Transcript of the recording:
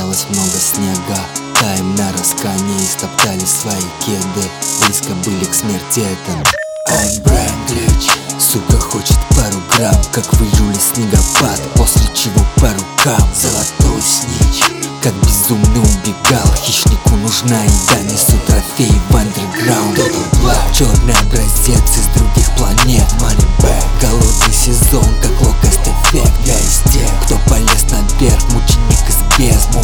осталось много снега. Таем на раскане и стоптали свои кеды. Близко были к смерти это. Ай, Брайан Ключ, сука хочет пару грамм, как в июле снегопад, после чего по рукам. Золотой снич, как безумно убегал. Хищнику нужна еда, несу трофеи в андерграунд. Черный образец из других планет. Moneyback, голодный сезон, как локост эффект. Я из тех, кто полез наверх, мученик из бездны.